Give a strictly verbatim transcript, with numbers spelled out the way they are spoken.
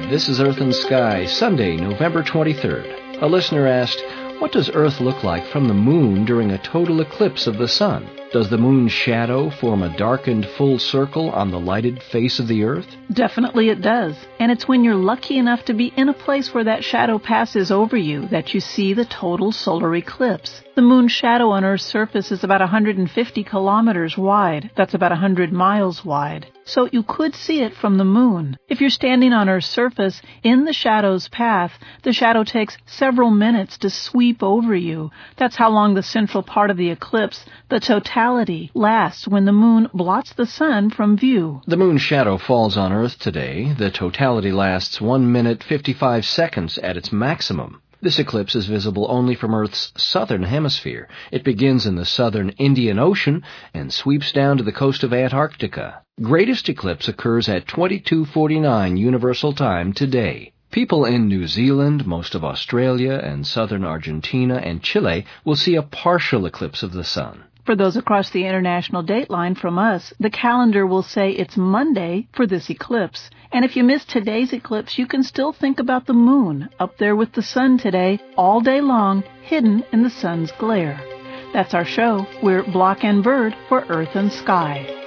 This is Earth and Sky, Sunday, November twenty-third. A listener asked, what does Earth look like from the moon during a total eclipse of the sun? Does the moon's shadow form a darkened full circle on the lighted face of the Earth? Definitely it does. And it's when you're lucky enough to be in a place where that shadow passes over you that you see the total solar eclipse. The moon's shadow on Earth's surface is about one hundred fifty kilometers wide. That's about one hundred miles wide. So you could see it from the moon. If you're standing on Earth's surface, in the shadow's path, the shadow takes several minutes to sweep over you. That's how long the central part of the eclipse, the totality, lasts when the moon blots the sun from view. The moon's shadow falls on Earth today. The totality lasts one minute fifty-five seconds at its maximum. This eclipse is visible only from Earth's southern hemisphere. It begins in the southern Indian Ocean and sweeps down to the coast of Antarctica. Greatest eclipse occurs at twenty-two forty-nine Universal Time today. People in New Zealand, most of Australia, and southern Argentina and Chile will see a partial eclipse of the sun. For those across the international date line from us, the calendar will say it's Monday for this eclipse. And if you miss today's eclipse, you can still think about the moon up there with the sun today, all day long, hidden in the sun's glare. That's our show. We're Block and Bird for Earth and Sky.